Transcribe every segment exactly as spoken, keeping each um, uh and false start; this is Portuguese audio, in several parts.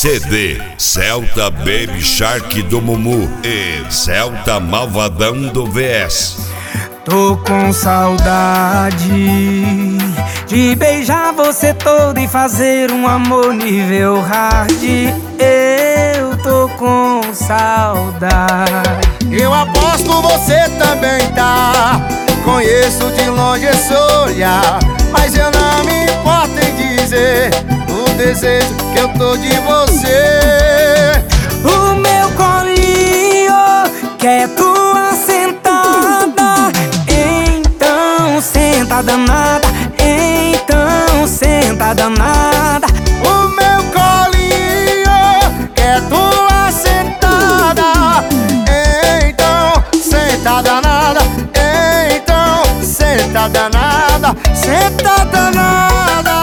C D Celta Baby Shark do Mumu e Celta Malvadão do V S. Tô com saudade de beijar você todo e fazer um amor nível hard. Eu tô com saudade. Eu aposto você também tá. Conheço de longe esse olhar, mas eu não me importo em dizer o desejo que eu tô de você. O meu colinho quer tua sentada, então senta danada, então senta danada. O meu colinho quer tua sentada, então senta danada, então senta danada, senta danada.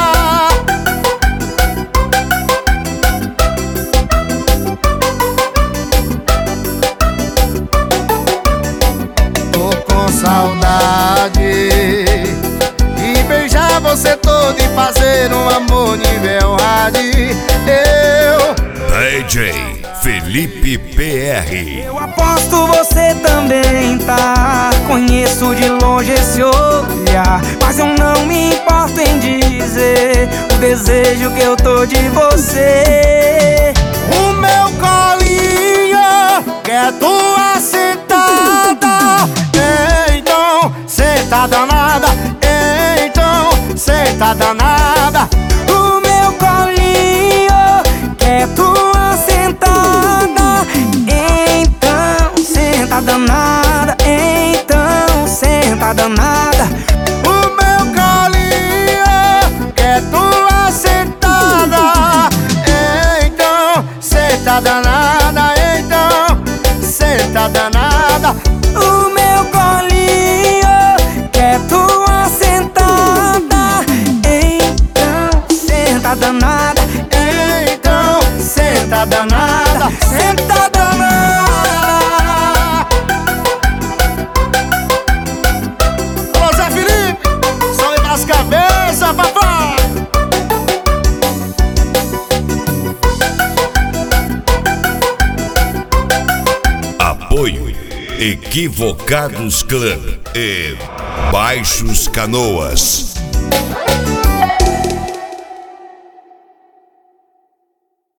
Saudade de beijar você todo e fazer um amor nível hard. Eu D J Felipe P R. Eu aposto você também tá. Conheço de longe esse olhar, mas eu não me importo em dizer o desejo que eu tô de você. O meu colinho quer tua sentada, então senta danada, então senta danada. O meu colinho quer tua sentada, então senta danada, então senta danada. O meu colinho quer tua sentada, então senta danada, então senta danada. O meu colinho quer tua sentada, então senta danada, então senta danada, senta danada. Ô Zé Felipe, sobe pras cabeças, papai. Apoio Equivocados Club e Baixos Canoas.